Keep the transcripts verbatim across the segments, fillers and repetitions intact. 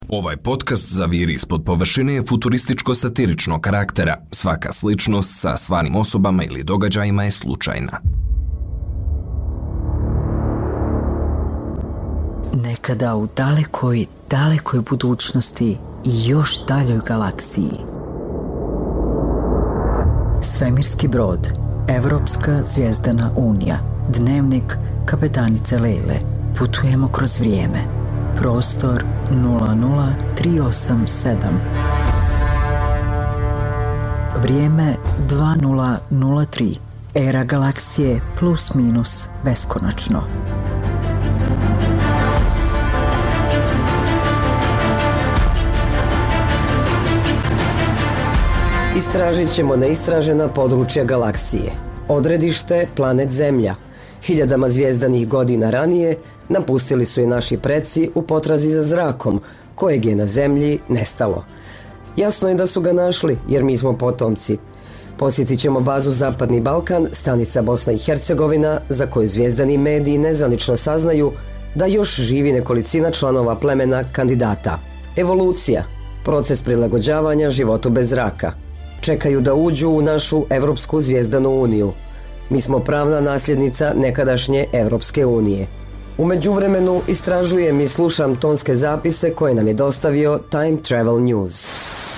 Ovaj podcast zaviri ispod površine je futurističko-satiričnog karaktera. Svaka sličnost sa stvarnim osobama ili događajima je slučajna. Nekada u dalekoj, dalekoj budućnosti i još daljoj galaksiji. Svemirski brod, Evropska zvijezdana unija, dnevnik kapetanice Lejle. Putujemo kroz vrijeme. Prostor nula nula tri osam sedam. Vrijeme dva nula nula tri. Era galaksije plus minus beskonačno. Istražit ćemo neistražena područja galaksije. Odredište planet Zemlja. Hiljadama zvijezdanih godina ranije napustili su je naši preci u potrazi za zrakom, kojeg je na Zemlji nestalo. Jasno je da su ga našli, jer mi smo potomci. Posjetit ćemo bazu Zapadni Balkan, stanica Bosna i Hercegovina, za koju zvijezdani mediji nezvanično saznaju da još živi nekolicina članova plemena kandidata. Evolucija, proces prilagođavanja životu bez zraka. Čekaju da uđu u našu Evropsku zvijezdanu uniju. Mi smo pravna nasljednica nekadašnje Evropske unije. U međuvremenu istražujem i slušam tonske zapise koje nam je dostavio Time Travel News.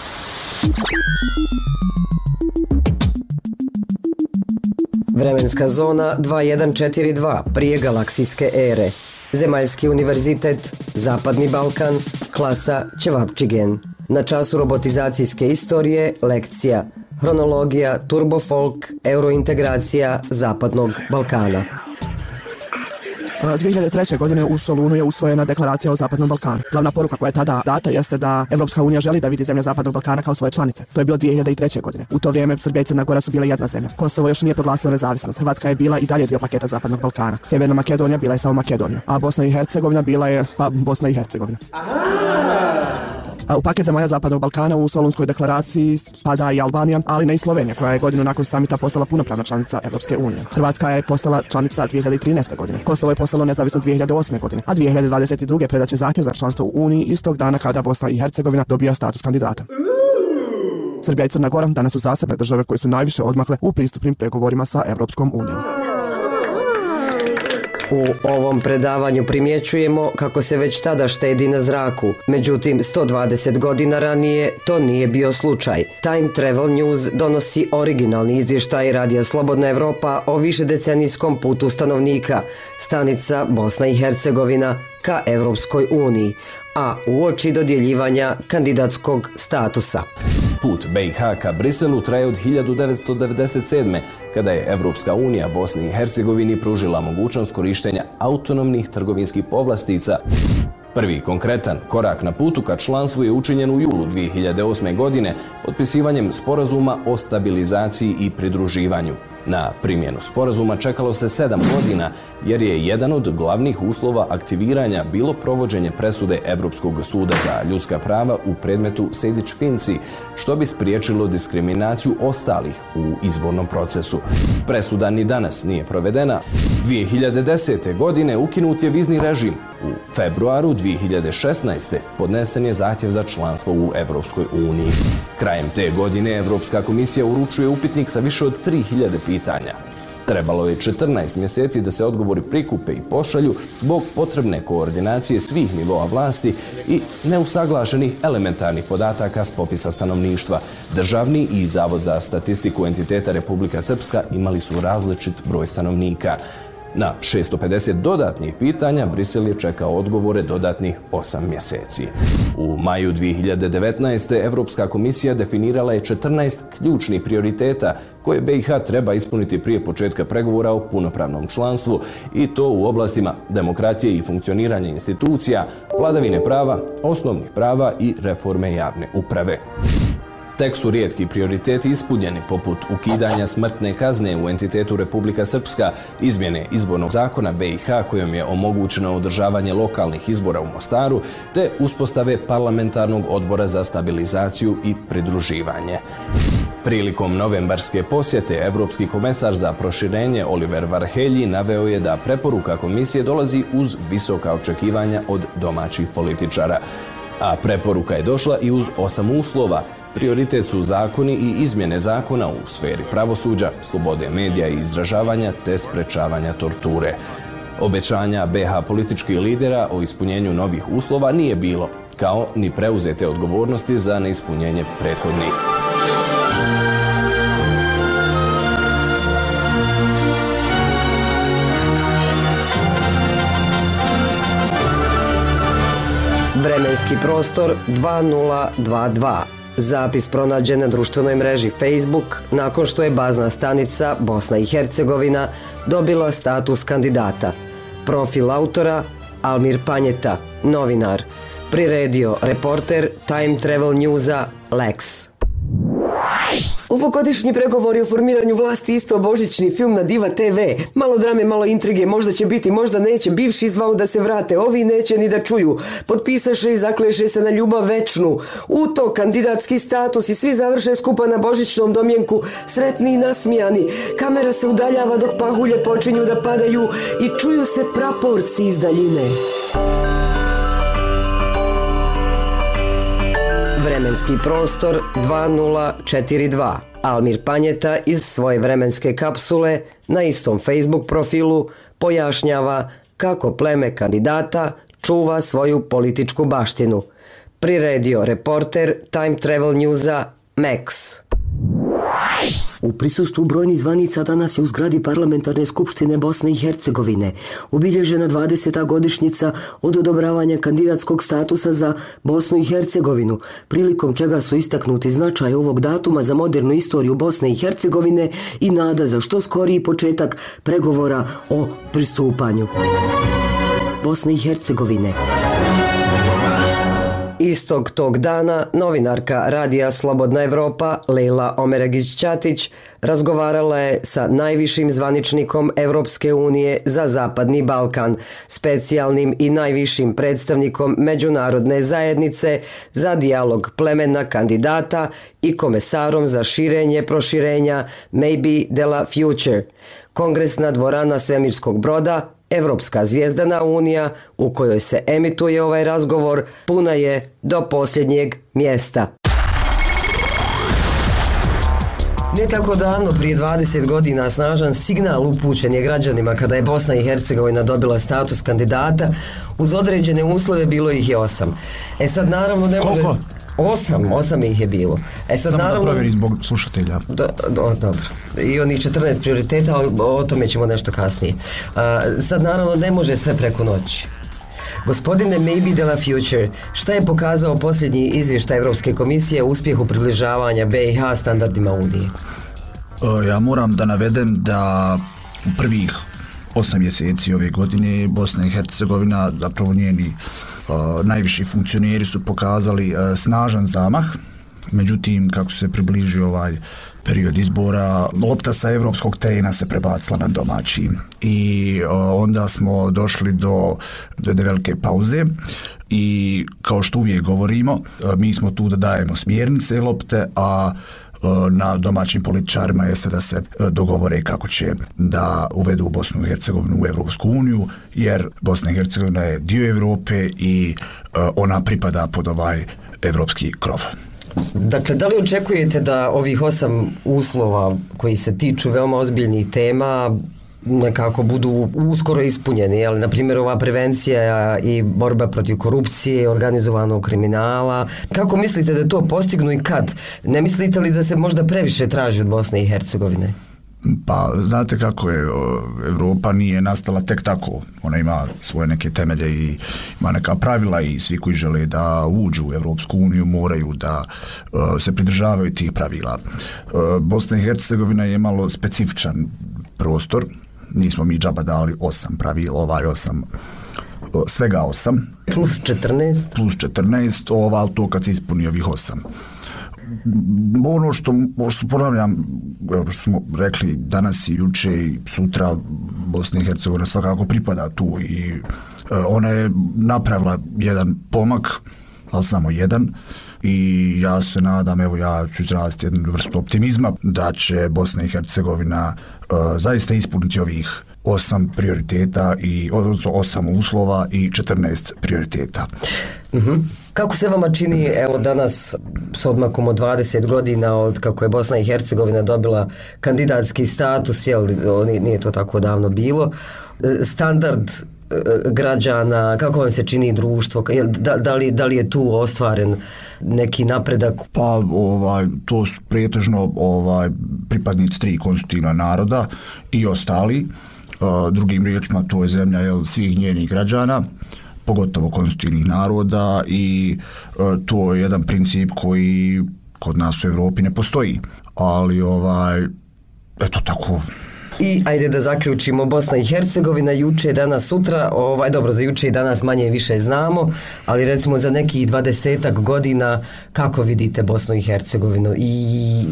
Vremenska zona dva jedan četiri dva prije galaksijske ere. Zemaljski univerzitet, Zapadni Balkan, klasa Ćevapčigen. Na času robotizacijske istorije, lekcija Hronologija, turbofolk, eurointegracija Zapadnog Balkana. dvije hiljade treće. godine u Solunu je usvojena deklaracija o Zapadnom Balkanu. Glavna poruka koja je tada data jeste da Evropska unija želi da vidi zemlje Zapadnog Balkana kao svoje članice. To je bilo dvije hiljade treće. godine. U to vrijeme Srbija i Crna Gora su bile jedna zemlja. Kosovo još nije proglasilo nezavisnost. Hrvatska je bila i dalje dio paketa Zapadnog Balkana. Sjeverna Makedonija bila je samo Makedonija, a Bosna i Hercegovina bila je pa Bosna i Hercegovina. U paket zemalja Zapadnog Balkana u Solunskoj deklaraciji spada i Albanija, ali ne i Slovenija, koja je godinu nakon samita postala punopravna članica Evropske unije. Hrvatska je postala članica dvije hiljade trinaeste. godine. Kosovo je postalo nezavisno dvije hiljade osme. godine, a dvije hiljade dvadeset druge. predaće zahtjev za članstvo u Uniji istog dana kada Bosna i Hercegovina dobija status kandidata. Srbija i Crna Gora danas su zasebne države koje su najviše odmakle u pristupnim pregovorima sa Evropskom unijom. U ovom predavanju primjećujemo kako se već tada štedi na zraku. Međutim, sto dvadeset godina ranije to nije bio slučaj. Time Travel News donosi originalni izvještaj Radija Slobodna Evropa o višedecenijskom putu stanovnika, stanica Bosna i Hercegovina ka Evropskoj uniji, a uoči dodjeljivanja kandidatskog statusa. Put B i H ka Briselu traje od hiljadu devetsto devedeset sedme. kada je Evropska unija Bosni i Hercegovini pružila mogućnost korištenja autonomnih trgovinskih povlastica. Prvi konkretan korak na putu ka članstvu je učinjen u julu dvije hiljade osme. godine potpisivanjem sporazuma o stabilizaciji i pridruživanju. Na primjenu sporazuma čekalo se sedam godina, jer je jedan od glavnih uslova aktiviranja bilo provođenje presude Evropskog suda za ljudska prava u predmetu Sejdić-Finci, što bi spriječilo diskriminaciju ostalih u izbornom procesu. Presuda ni danas nije provedena. dvije hiljade desete. godine ukinut je vizni režim. U februaru dvije hiljade šesnaeste. podnesen je zahtjev za članstvo u Evropskoj uniji. Krajem te godine Evropska komisija uručuje upitnik sa više od tri hiljade pitanja. Trebalo je četrnaest mjeseci da se odgovori prikupe i pošalju zbog potrebne koordinacije svih nivoa vlasti i neusaglašenih elementarnih podataka s popisa stanovništva. Državni i Zavod za statistiku entiteta Republika Srpska imali su različit broj stanovnika. Na šesto pedeset dodatnih pitanja Brisel je čekao odgovore dodatnih osam mjeseci. U maju dvije hiljade devetnaeste. Evropska komisija definirala je četrnaest ključnih prioriteta koje B i H treba ispuniti prije početka pregovora o punopravnom članstvu, i to u oblastima demokratije i funkcioniranja institucija, vladavine prava, osnovnih prava i reforme javne uprave. Tek su rijetki prioriteti ispunjeni, poput ukidanja smrtne kazne u entitetu Republika Srpska, izmjene izbornog zakona B i H kojom je omogućeno održavanje lokalnih izbora u Mostaru, te uspostave parlamentarnog odbora za stabilizaciju i pridruživanje. Prilikom novembarske posjete, Evropski komesar za proširenje Oliver Varhelyi naveo je da preporuka komisije dolazi uz visoka očekivanja od domaćih političara. A preporuka je došla i uz osam uslova. Prioritet su zakoni i izmjene zakona u sferi pravosuđa, slobode medija i izražavanja te sprečavanja torture. Obećanja be ha političkih lidera o ispunjenju novih uslova nije bilo, kao ni preuzete odgovornosti za neispunjenje prethodnih. Vremenski prostor dva nula dva dva. Zapis pronađen na društvenoj mreži Facebook nakon što je bazna stanica Bosna i Hercegovina dobila status kandidata. Profil autora Almir Panjeta, novinar. Priredio reporter Time Travel Newsa Lex. Ovogodišnji pregovori o formiranju vlasti isto božićni film na Diva te ve. Malo drame, malo intrige, možda će biti, možda neće. Bivši zvao da se vrate, ovi neće ni da čuju. Potpisaše i zakleše se na ljubav večnu. U to kandidatski status i svi završe skupa na božićnom domjenku, sretni i nasmijani. Kamera se udaljava dok pahulje počinju da padaju i čuju se praporci iz daljine. Vremenski prostor dva nula četiri dva. Almir Panjeta iz svoje vremenske kapsule na istom Facebook profilu pojašnjava kako pleme kandidata čuva svoju političku baštinu. Priredio reporter Time Travel Newsa Max. U prisustvu brojnih zvanica danas je u zgradi Parlamentarne skupštine Bosne i Hercegovine obilježena dvadeseta godišnjica od odobravanja kandidatskog statusa za Bosnu i Hercegovinu, prilikom čega su istaknuti značaj ovog datuma za modernu istoriju Bosne i Hercegovine i nada za što skoriji početak pregovora o pristupanju Bosne i Hercegovine. Istog tog dana novinarka Radija Slobodna Evropa Lejla Omeragić-Ćatić razgovarala je sa najvišim zvaničnikom Evropske unije za Zapadni Balkan, specijalnim i najvišim predstavnikom međunarodne zajednice za dijalog plemena kandidata i komesarom za širenje proširenja Maybe de la Future. Kongresna dvorana svemirskog broda, Evropska zvijezdana unija u kojoj se emituje ovaj razgovor, puna je do posljednjeg mjesta. Ne tako davno, prije dvadeset godina, snažan signal upućen je građanima kada je Bosna i Hercegovina dobila status kandidata. Uz određene uslove bilo ih je osam. E sad naravno ne može... Koliko? Osam, osam ih je bilo. E sad Samo naravno... da provjeri zbog slušatelja. Do, do, dobro. I onih četrnaest prioriteta, ali o tome ćemo nešto kasnije. A, sad naravno ne može sve preko noći. Gospodine Maybe de la Future, šta je pokazao posljednji izvještaj Evropske komisije o uspjehu približavanja be i ha standardima Unije? Ja moram da navedem da u prvih osam mjeseci ove godine Bosna i Hercegovina, zapravo njeni uh, najviši funkcioneri su pokazali uh, snažan zamah. Međutim, kako se približio ovaj period izbora, lopta sa evropskog terena se prebacila na domaći i uh, onda smo došli do, do velike pauze i kao što uvijek govorimo, uh, mi smo tu da dajemo smjernice lopte, a na domaćim političarima jeste da se dogovore kako će da uvedu Bosnu i Hercegovinu u Evropsku uniju, jer Bosna i Hercegovina je dio Evrope i ona pripada pod ovaj evropski krov. Dakle, da li očekujete da ovih osam uslova koji se tiču veoma ozbiljnih tema nekako budu uskoro ispunjeni, jel? Na primjer ova prevencija i borba protiv korupcije, organizovanog kriminala. Kako mislite da to postignu i kad? Ne mislite li da se možda previše traži od Bosne i Hercegovine? Pa, znate kako je, Evropa nije nastala tek tako. Ona ima svoje neke temelje i ima neka pravila i svi koji žele da uđu u Evropsku uniju moraju da uh, se pridržavaju tih pravila. Uh, Bosna i Hercegovina je malo specifičan prostor. Nismo mi džaba dali osam pravila, ovaj osam, svega osam. Plus četrnaest. Plus četrnaest, ova, to kad se ispuni ovih osam. Ono što, što ponavljam, što smo rekli danas i juče i sutra, Bosna i Hercegovina svakako pripada tu i ona je napravila jedan pomak, ali samo jedan, i ja se nadam, evo ja ću izraziti jednu vrstu optimizma da će Bosna i Hercegovina uh, zaista ispuniti ovih osam prioriteta i osam uslova i četrnaest prioriteta. Uh-huh. Kako se vama čini, evo danas s odmakom od dvadeset godina od kako je Bosna i Hercegovina dobila kandidatski status, jel, nije to tako davno bilo, standard građana, kako vam se čini društvo, da, da, li, da li je tu ostvaren neki napredak? Pa ovaj, to su pretežno ovaj, pripadnici tri konstitutivna naroda i ostali, uh, drugim riječima to je zemlja jel, svih njenih građana, pogotovo konstitutivnih naroda i uh, to je jedan princip koji kod nas u Evropi ne postoji, ali ovaj, eto tako. I ajde da zaključimo, Bosna i Hercegovina juče, danas, sutra, ovaj, dobro, za juče i danas manje i više znamo, ali recimo za nekih dvadesetak godina kako vidite Bosnu i Hercegovinu i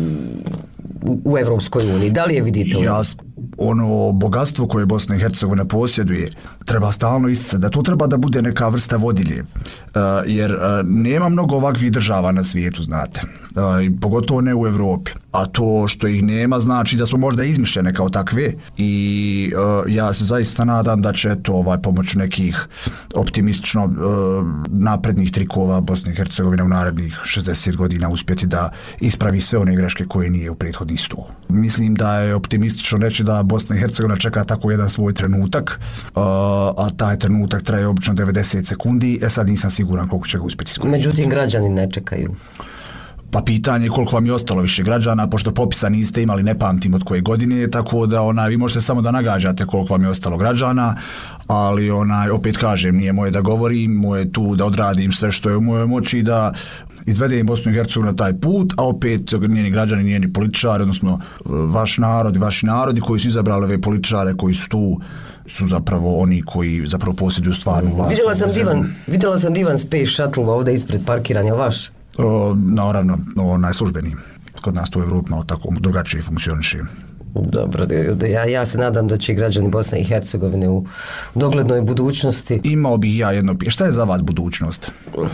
u, u Evropskoj uniji? Da li je vidite? Ja, ono bogatstvo koje Bosna i Hercegovina posjeduje treba stalno isticati, da to treba da bude neka vrsta vodilje, uh, jer uh, nema mnogo ovakvih država na svijetu, znate, uh, pogotovo ne u Evropi, a to što ih nema znači da smo možda izmišljene kao takve i uh, ja se zaista nadam da će to ovaj, pomoću nekih optimistično uh, naprednih trikova Bosna i Hercegovina u narednih šezdeset godina uspjeti da ispravi sve one greške koje nije u prethodnih sto. Mislim da je optimistično reći da Bosna i Hercegovina čeka tako jedan svoj trenutak, uh, a taj trenutak traje obično devedeset sekundi, e sad nisam siguran koliko će ga uspjeti iskoristiti. Međutim, građani ne čekaju. Pa pitanje je koliko vam je ostalo više građana, pošto popisa niste imali, ne pamtim od koje godine, tako da ona, vi možete samo da nagađate koliko vam je ostalo građana, ali onaj, opet kažem, nije moje da govorim, moje tu da odradim sve što je u mojoj moći, da izvedem Bosnu i Hercegovinu na taj put, a opet njeni građani, njeni političari, odnosno vaš narod i vaši narodi koji su izabrali ove političare koji su tu, su zapravo oni koji zapravo posjeduju stvarnu vlast. Vidjela sam divan, vidjela sam divan Space Shuttle ovdje ispred parkiran, je li vaš? O, naravno, onaj službeni. Kod nas tu u Evropi malo tako drugačije funkcioniše. Dobro, ja, ja se nadam da će građani Bosne i Hercegovine u doglednoj budućnosti... Imao bih ja jedno... Šta je za vas budućnost?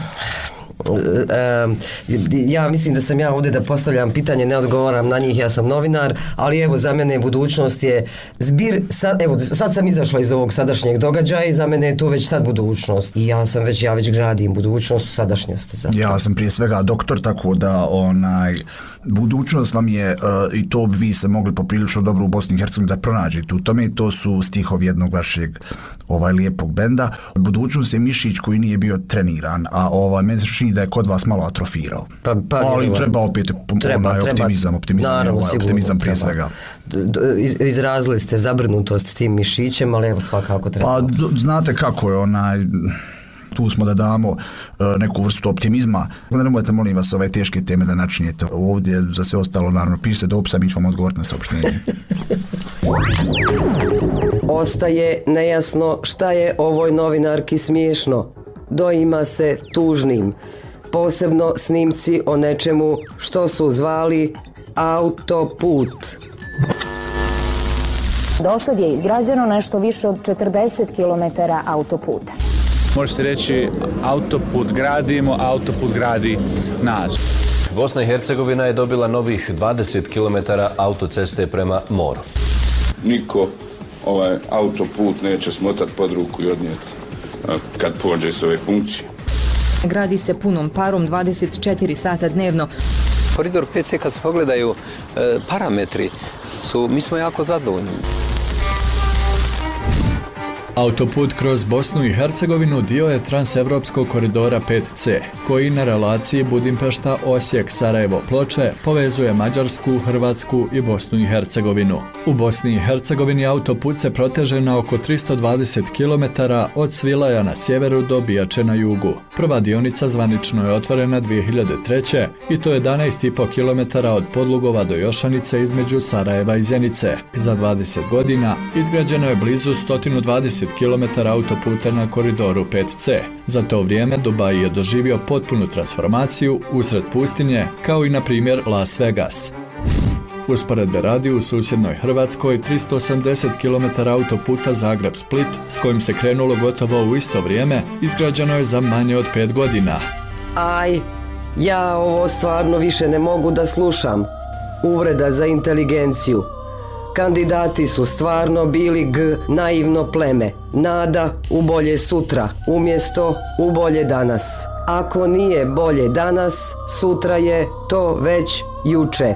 E, ja mislim da sam ja ovdje da postavljam pitanje, ne odgovaram na njih, ja sam novinar, ali evo za mene budućnost je zbir, sad, evo sad sam izašla iz ovog sadašnjeg događaja i za mene je to već sad budućnost i ja sam već, ja već gradim budućnost u sadašnjosti. Zato. Ja sam prije svega doktor, tako da onaj, budućnost vam je, uh, i to bi vi se mogli poprilično dobro u Bosni i Hercegovini da pronađete u tome, to su stihovi jednog vašeg ovaj lijepog benda. Budućnost je mišić koji nije bio treniran, a ovaj meni se čini da je kod vas malo atrofirao. Pa, pa, ali treba, treba opet treba, onaj optimizam, optimizam, naravno, ovaj, optimizam prije treba. Svega. Iz, izrazili ste zabrinutost tim mišićem, ali evo svakako treba. Pa znate kako je onaj... Tu smo da damo uh, neku vrstu optimizma. Ne nemojte, molim vas, ove teške teme da načinjete ovdje, za sve ostalo, naravno, pišite dopisa, mi ću vam odgovoriti na saopštenje. Ostaje nejasno šta je ovoj novinarki smiješno. Doima se tužnim. Posebno snimci o nečemu što su zvali autoput. Dosad je izgrađeno nešto više od četrdeset kilometara autoputa. Možete reći, autoput gradimo, autoput gradi nas. Bosna i Hercegovina je dobila novih dvadeset kilometara autoceste prema moru. Niko ovaj autoput neće smotati pod ruku i odnijeti kad pođe s ove funkcije. Gradi se punom parom dvadeset četiri sata dnevno. Koridor pet C, kad se pogledaju e, parametri, su, mi smo jako zadovoljni. Autoput kroz Bosnu i Hercegovinu dio je transevropskog koridora pet C, koji na relaciji Budimpešta-Osijek-Sarajevo-Ploče povezuje Mađarsku, Hrvatsku i Bosnu i Hercegovinu. U Bosni i Hercegovini autoput se proteže na oko tristo dvadeset kilometara od Svilaja na sjeveru do Bijače na jugu. Prva dionica zvanično je otvorena dvije hiljade treće i to jedanaest i po kilometara od Podlugova do Jošanice između Sarajeva i Zenice. Za dvadeset godina izgrađeno je blizu sto dvadeset kilometara autoputa na koridoru pet C. Za to vrijeme Dubai je doživio potpunu transformaciju usred pustinje, kao i na primjer Las Vegas. Usporedbe radi, u susjednoj Hrvatskoj tristo osamdeset kilometara autoputa Zagreb-Split, s kojim se krenulo gotovo u isto vrijeme, izgrađeno je za manje od pet godina. Aj, ja ovo stvarno više ne mogu da slušam. Uvreda za inteligenciju. Kandidati su stvarno bili G, naivno pleme, nada u bolje sutra, umjesto u bolje danas. Ako nije bolje danas, sutra je to već juče.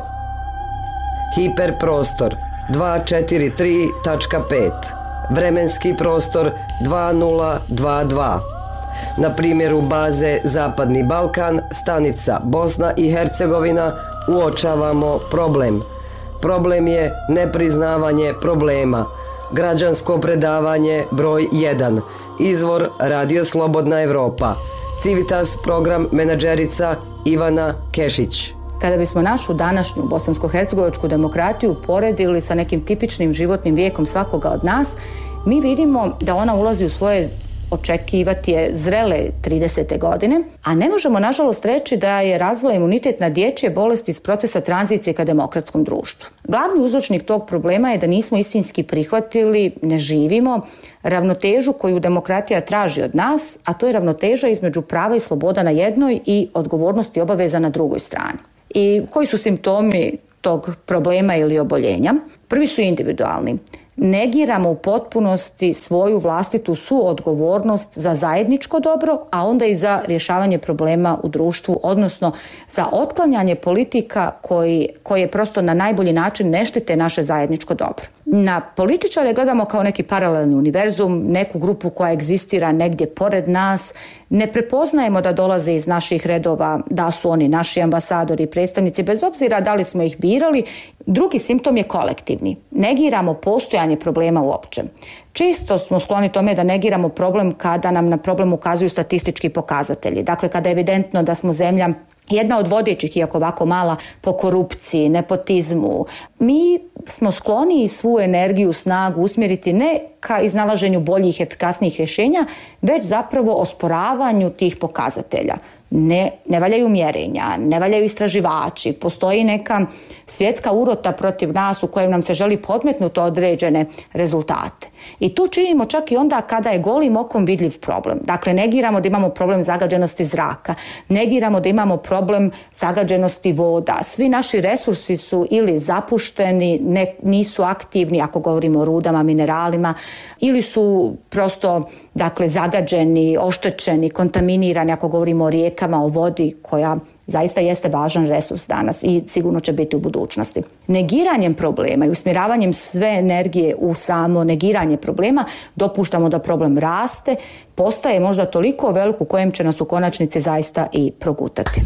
Hiperprostor dvesta četrdeset tri tačka pet. Vremenski prostor dva nula dva dva. Na primjeru baze Zapadni Balkan, stanica Bosna i Hercegovina, uočavamo problem. Problem je nepriznavanje problema. Građansko predavanje broj jedan. Izvor Radio Slobodna Evropa. Civitas program menadžerica Ivana Kešić. Kada bismo našu današnju bosansko-hercegovačku demokratiju poredili sa nekim tipičnim životnim vijekom svakoga od nas, mi vidimo da ona ulazi u svoje očekivati je zrele tridesete godine, a ne možemo nažalost reći da je razvila imunitet na dječje bolesti iz procesa tranzicije ka demokratskom društvu. Glavni uzročnik tog problema je da nismo istinski prihvatili, ne živimo ravnotežu koju demokratija traži od nas, a to je ravnoteža između prava i sloboda na jednoj i odgovornosti i obaveza na drugoj strani. I koji su simptomi tog problema ili oboljenja? Prvi su individualni. Negiramo u potpunosti svoju vlastitu suodgovornost za zajedničko dobro, a onda i za rješavanje problema u društvu, odnosno za otklanjanje politika koji, koje prosto na najbolji način ne štite naše zajedničko dobro. Na političare gledamo kao neki paralelni univerzum, neku grupu koja egzistira negdje pored nas. Ne prepoznajemo da dolaze iz naših redova, da su oni naši ambasadori i predstavnici, bez obzira da li smo ih birali. Drugi simptom je kolektivni. Negiramo postojanje problema uopće. Često smo skloni tome da negiramo problem kada nam na problem ukazuju statistički pokazatelji. Dakle, kada je evidentno da smo zemlja jedna od vodećih, iako ovako mala, po korupciji, nepotizmu. Mi smo skloni svu energiju, snagu usmjeriti ne ka iznalaženju boljih, efikasnijih rješenja, već zapravo osporavanju tih pokazatelja. Ne, ne valjaju mjerenja, ne valjaju istraživači, postoji neka svjetska urota protiv nas u kojem nam se želi podmetnuti određene rezultate. I tu činimo čak i onda kada je golim okom vidljiv problem. Dakle, negiramo da imamo problem zagađenosti zraka, negiramo da imamo problem zagađenosti voda. Svi naši resursi su ili zapušteni, ne, nisu aktivni ako govorimo o rudama, mineralima, ili su prosto dakle, zagađeni, oštećeni, kontaminirani ako govorimo o rijekama, o vodi koja zaista jeste važan resurs danas i sigurno će biti u budućnosti. Negiranjem problema i usmjeravanjem sve energije u samo negiranje problema dopuštamo da problem raste, postaje možda toliko velik u kojem će nas u konačnici zaista i progutati.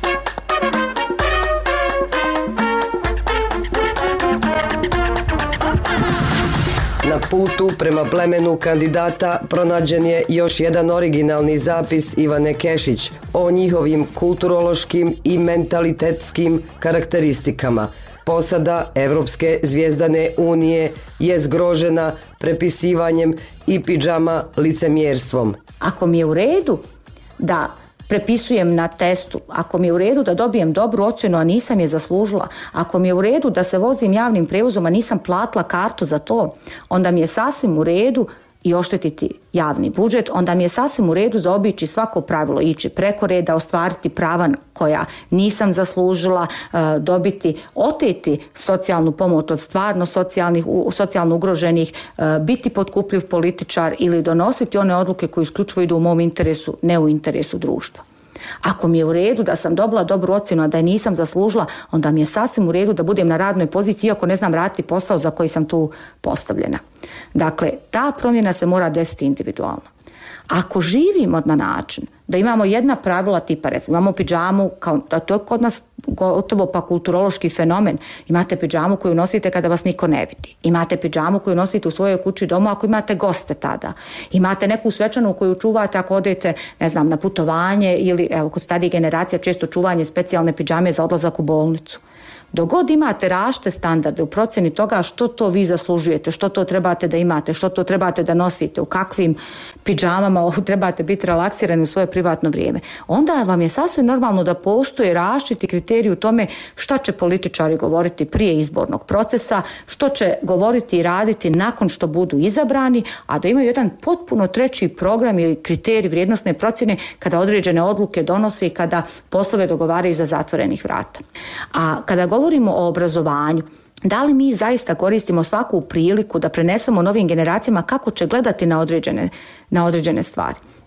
Na putu prema plemenu kandidata pronađen je još jedan originalni zapis Ivane Kešić o njihovim kulturološkim i mentalitetskim karakteristikama. Posada Evropske zvijezdane unije je zgrožena prepisivanjem i pidžama licemjerstvom. Ako mi je u redu da prepisujem na testu, ako mi je u redu da dobijem dobru ocjenu, a nisam je zaslužila, ako mi je u redu da se vozim javnim prijevozom, a nisam platila kartu za to, onda mi je sasvim u redu i oštetiti javni budžet, onda mi je sasvim u redu zaobići svako pravilo, ići preko reda, ostvariti prava koja nisam zaslužila, dobiti, oteti socijalnu pomoć od stvarno socijalnih, socijalno ugroženih, biti potkupljiv političar ili donositi one odluke koje isključivo idu u mom interesu, ne u interesu društva. Ako mi je u redu da sam dobila dobru ocjenu, a da je nisam zaslužila, onda mi je sasvim u redu da budem na radnoj poziciji, iako ne znam raditi posao za koji sam tu postavljena. Dakle, ta promjena se mora desiti individualno. Ako živimo na način da imamo jedna pravila tipa, recimo, imamo pidžamu, kao, to je kod nas gotovo pa kulturološki fenomen. Imate pidžamu koju nosite kada vas niko ne vidi. Imate pidžamu koju nosite u svojoj kući domu ako imate goste tada. Imate neku svečanu koju čuvate ako odete, ne znam, na putovanje ili, evo, kod starije generacija često čuvanje specijalne pidžame za odlazak u bolnicu. Dok god imate različite standarde u procjeni toga što to vi zaslužujete, što to trebate da imate, što to trebate da nosite, u kakvim pidžamama trebate biti relaksirani u svoje privatno vrijeme, onda vam je sasvim normalno da postoje različiti kriteriji u tome šta će političari govoriti prije izbornog procesa, što će govoriti i raditi nakon što budu izabrani, a da imaju jedan potpuno treći program ili kriterij vrijednosne procjene kada određene odluke donose i kada poslove dogovaraju iza zatvorenih vrata. A kada govorimo o obrazovanju, da li mi zaista koristimo svaku priliku da prenesemo novim generacijama kako će gledati na određene, na određene stvari?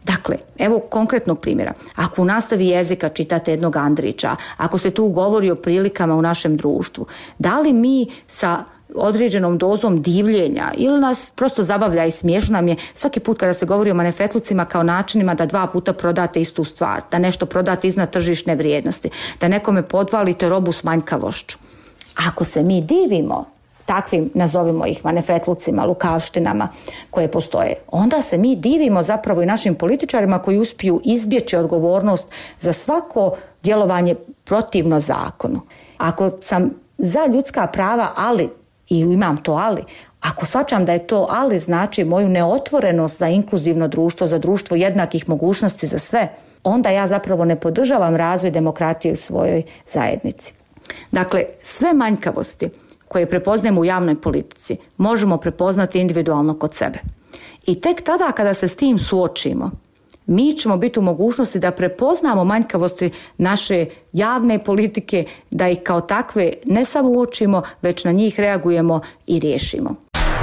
Dakle, evo konkretnog primjera. Ako u nastavi jezika čitate jednog Andrića, ako se tu govori o prilikama u našem društvu, da li mi sa određenom dozom divljenja ili nas prosto zabavlja i smiješno nam je svaki put kada se govori o manifetlucima kao načinima da dva puta prodate istu stvar, da nešto prodate iznad tržišne vrijednosti, da nekome podvalite robu s manjkavošću. Ako se mi divimo takvim, nazovimo ih manifetlucima, lukavštinama koje postoje, onda se mi divimo zapravo i našim političarima koji uspiju izbjeći odgovornost za svako djelovanje protivno zakonu. Ako sam za ljudska prava, ali, i imam to ali, ako shvaćam da je to ali znači moju neotvorenost za inkluzivno društvo, za društvo jednakih mogućnosti za sve, onda ja zapravo ne podržavam razvoj demokratije u svojoj zajednici. Dakle, sve manjkavosti koje prepoznajemo u javnoj politici možemo prepoznati individualno kod sebe. I tek tada kada se s tim suočimo, mi ćemo biti u mogućnosti da prepoznamo manjkavosti naše javne politike, da ih kao takve ne samo uočimo, već na njih reagujemo i riješimo.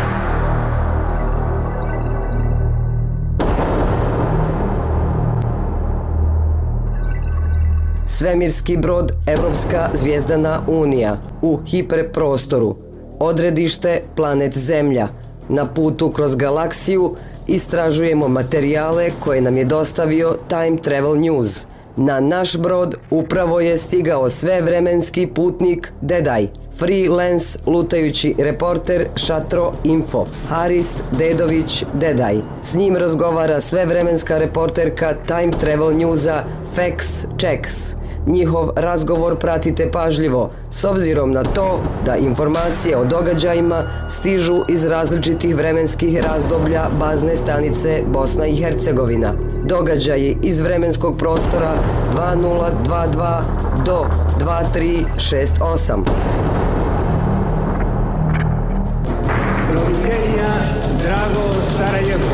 Svemirski brod Evropska zvijezdana unija u hiperprostoru, odredište planet Zemlja. Na putu kroz galaksiju istražujemo materijale koje nam je dostavio Time Travel News. Na naš brod upravo je stigao svevremenski putnik Dedaj, freelance lutajući reporter Šatro Info, Haris Dedović Dedaj. S njim razgovara svevremenska reporterka Time Travel Newsa Fax Checks. Njihov razgovor pratite pažljivo, s obzirom na to da informacije o događajima stižu iz različitih vremenskih razdoblja bazne stanice Bosna i Hercegovina. Događaji iz vremenskog prostora dva nula dva dva do dva tri šest osam. Proviđenja, drago Sarajevo.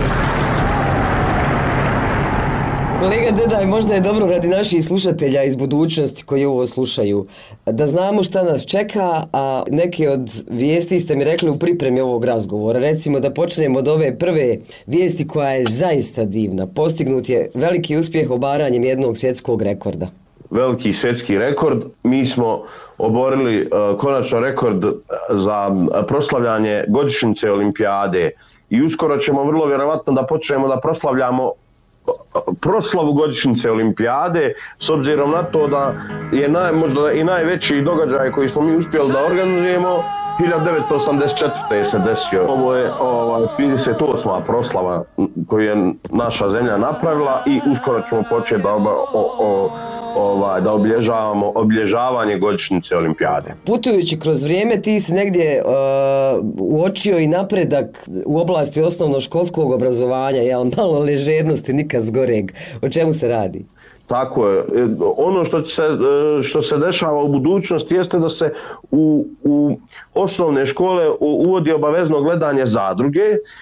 Kolega Dedaj, možda je dobro radi naših slušatelja iz budućnosti koji ovo slušaju, da znamo šta nas čeka, a neke od vijesti ste mi rekli u pripremi ovog razgovora. Recimo da počnemo od ove prve vijesti koja je zaista divna. Postignut je veliki uspjeh obaranjem jednog svjetskog rekorda. Veliki svjetski rekord. Mi smo oborili uh, konačno rekord za proslavljanje godišnjice olimpijade i uskoro ćemo vrlo vjerovatno da počnemo da proslavljamo proslavu godišnjice olimpijade, s obzirom na to da je naj, možda i najveći događaj koji smo mi uspjeli da organizujemo hiljadu devetsto osamdeset četvrte se desio. Ovo je ovaj, trideset osma proslava koju je naša zemlja napravila i uskoro ćemo početi da, oba, o, o, ovaj, da obilježavamo obilježavanje godišnjice olimpijade. Putujući kroz vrijeme ti si negdje uh, uočio i napredak u oblasti osnovnoškolskog obrazovanja, jel, malo ležernosti nikad zgoreg. O čemu se radi? Tako je. Ono što se, što se dešava u budućnosti jeste da se u, u osnovne škole uvodi obavezno gledanje zadruge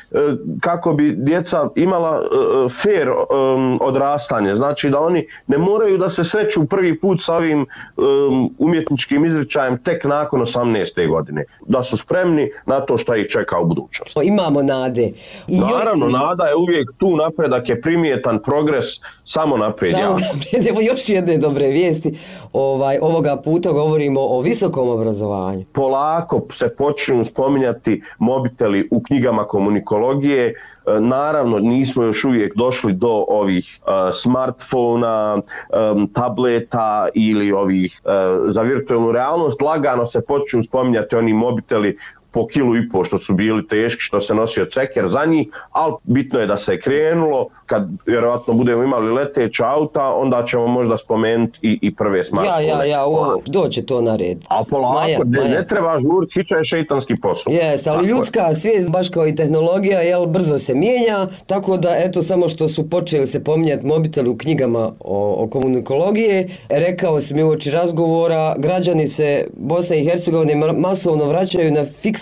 kako bi djeca imala fair odrastanje. Znači da oni ne moraju da se sreću prvi put sa ovim umjetničkim izričajem tek nakon osamnaeste godine. Da su spremni na to što ih čeka u budućnosti. Imamo nade. I Naravno, nada je uvijek tu, napredak je primjetan, progres samo naprijed. Samo... Evo još jedne dobre vijesti. Ovaj, ovoga puta govorimo o visokom obrazovanju. Polako se počinju spominjati mobiteli u knjigama komunikologije. Naravno, nismo još uvijek došli do ovih uh, smartfona, um, tableta ili ovih uh, za virtualnu realnost. Lagano se počinju spominjati oni mobiteli po kilu i po što su bili teški, što se nosio ceker za njih, ali bitno je da se je krenulo. Kad vjerovatno budemo imali leteća auta, onda ćemo možda spomenuti i, i prve smartfone. Ja, ja, ja, ovo, doće to na red. A polako, Maja, ne, Maja. ne treba žuriti, hića je šeitanski posao. Jes, ali tako ljudska je. Svijest, baš kao i tehnologija, jel, brzo se mijenja, tako da, eto, samo što su počeli se pominjati mobiteli u knjigama o, o komunikologije, rekao sam mi uoči razgovora, građani se Bosne i Hercegovine masovno vraćaju na fiks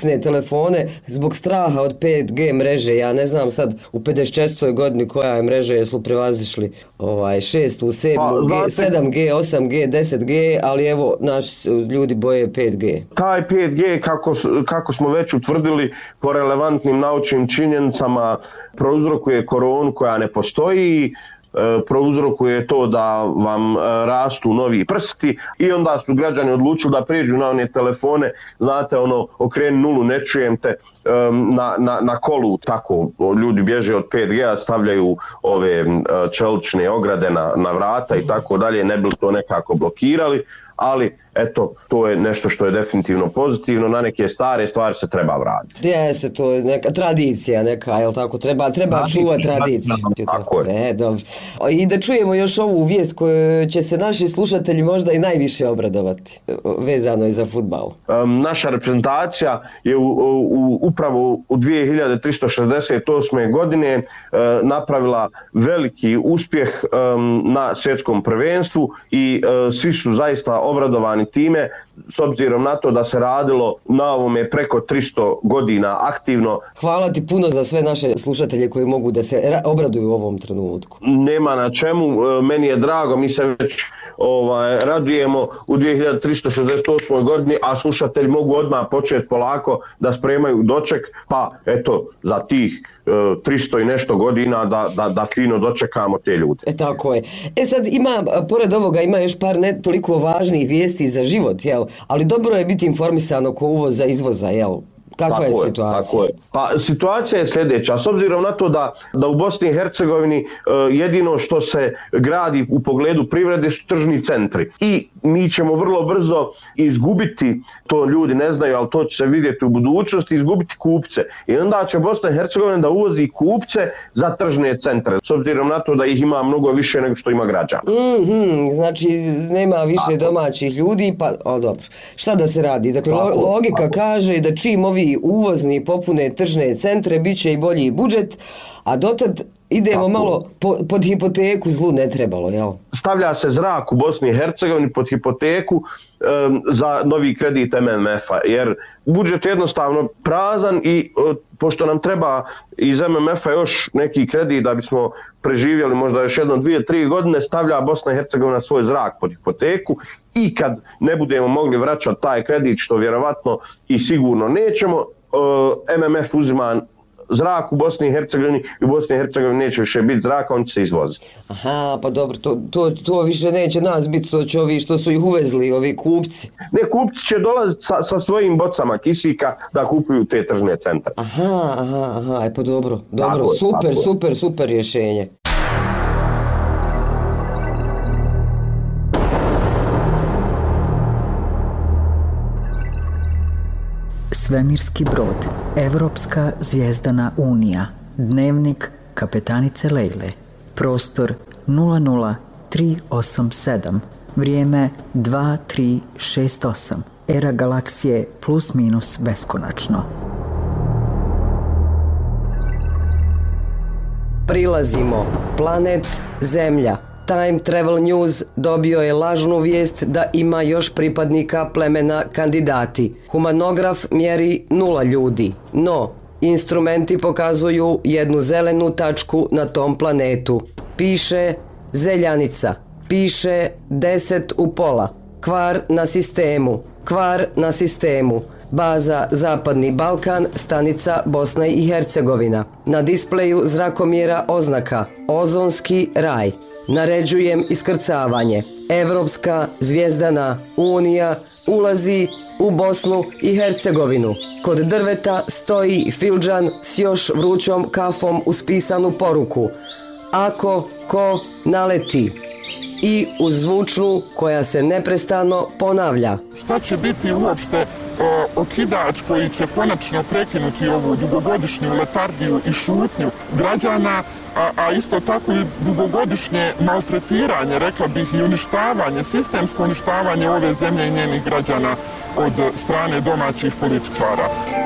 fiksne telefone zbog straha od pet G mreže. Ja ne znam sad u pedeset četvrtoj godini koja je mreža, jesu prevazišli ovaj, šestu, sedmu, G, sedam G, osam G, deset G, ali evo naši ljudi boje pet G. Taj pet G, kako, kako smo već utvrdili po relevantnim naučnim činjenicama, prouzrokuje koronu koja ne postoji, prouzrokuje to da vam rastu novi prsti i onda su građani odlučili da prijeđu na one telefone, znate ono, okreni nulu, ne čujem te, na, na, na kolu, tako ljudi bježe od pet G, stavljaju ove čelične ograde na, na vrata i tako dalje, ne bi to nekako blokirali, ali eto, to je nešto što je definitivno pozitivno, na neke stare stvari se treba vratiti. Jeste, to je neka tradicija neka, jel tako, treba, treba čuvati tradiciju. Tako je. E, dobro. I da čujemo još ovu vijest koju će se naši slušatelji možda i najviše obradovati, vezano je za fudbal. Um, naša reprezentacija je u, u, upravo u dvije hiljade tristo šezdeset osme godine uh, napravila veliki uspjeh um, na svjetskom prvenstvu i uh, svi su zaista obradovani time, s obzirom na to da se radilo na ovome preko tristo godina aktivno. Hvala ti puno za sve naše slušatelje koji mogu da se obraduju u ovom trenutku. Nema na čemu, meni je drago, mi se već ovaj, radujemo u dvije hiljade tristo šezdeset osmoj godini, a slušatelji mogu odmah početi polako da spremaju doček, pa eto, za tih tristo i nešto godina da, da, da fino dočekamo te ljude. E tako je. E sad ima, pored ovoga ima još par ne toliko važnih vijesti za život, jel? Ali dobro je biti informisan oko uvoza, izvoza, jel? Kakva tako je situacija? Tako je. Pa situacija je sljedeća. S obzirom na to da, da u Bosni i Hercegovini uh, jedino što se gradi u pogledu privrede su tržni centri. I mi ćemo vrlo brzo izgubiti, to ljudi ne znaju, ali to će se vidjeti u budućnosti, izgubiti kupce. I onda će Bosna i Hercegovina da uvozi kupce za tržne centre. S obzirom na to da ih ima mnogo više nego što ima građana. Mm-hmm, znači nema više tako domaćih ljudi, pa o, dobro. Šta da se radi? Dakle, tako, logika tako kaže da čim ovi uvozni popune tržne centre, bit će i bolji budžet, a dotad idemo tako malo po, pod hipoteku, zlu ne trebalo, jel? Stavlja se zrak u Bosni i Hercegovini pod hipoteku um, za novi kredit M M F-a, jer budžet je jednostavno prazan i uh, pošto nam treba iz M M F-a još neki kredit da bismo preživjeli možda još jedno, dvije, tri godine, stavlja Bosna i Hercegovina svoj zrak pod hipoteku i kad ne budemo mogli vraćati taj kredit, što vjerovatno i sigurno nećemo, uh, M M F uzima zrak u Bosni i Hercegovini i u Bosni i Hercegovini neće više biti zraka, on će se izvoziti. Aha, pa dobro, to, to, to više neće nas biti, to će ovi što su ih uvezli, ovi kupci. Ne, kupci će dolaziti sa, sa svojim bocama kisika da kupuju te tržne centre. Aha, aha, aha, e pa dobro, dobro, tako super, je, super, super rješenje. Svemirski brod, Evropska zvijezdana unija, dnevnik kapetanice Lejle, prostor nula nula tri osam sedam, vrijeme dva tri šest osam, era galaksije plus minus beskonačno. Prilazimo, planet Zemlja. Time Travel News dobio je lažnu vijest da ima još pripadnika plemena kandidati. Humanograf mjeri nula ljudi, no instrumenti pokazuju jednu zelenu tačku na tom planetu. Piše Zeljanica, piše deset u pola, kvar na sistemu, kvar na sistemu. Baza Zapadni Balkan, stanica Bosna i Hercegovina. Na displeju zrakomjera oznaka Ozonski raj. Naređujem iskrcavanje. Evropska zvijezdana unija ulazi u Bosnu i Hercegovinu. Kod drveta stoji fildžan s još vrućom kafom uz pisanu poruku. Ako ko naleti. I uz zvučnu koja se neprestano ponavlja. Šta će biti uopšte o, okidač koji će konačno prekinuti ovu dugogodišnju letargiju i šutnju građana, a, a isto tako i dugogodišnje maltretiranje, rekla bih i uništavanje, sistemsko uništavanje ove zemlje i njenih građana od strane domaćih političara.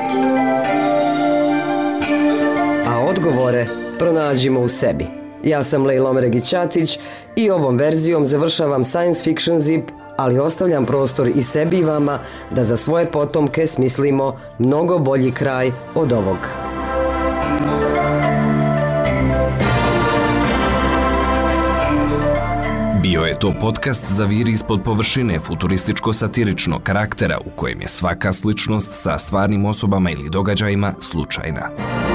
A odgovore pronađimo u sebi. Ja sam Lejla Omeregić-Ćatić i ovom verzijom završavam Science Fiction Zip ali ostavljam prostor i sebi i vama da za svoje potomke smislimo mnogo bolji kraj od ovog. Bio je to podcast za viri ispod površine futurističko-satiričnog karaktera u kojem je svaka sličnost sa stvarnim osobama ili događajima slučajna.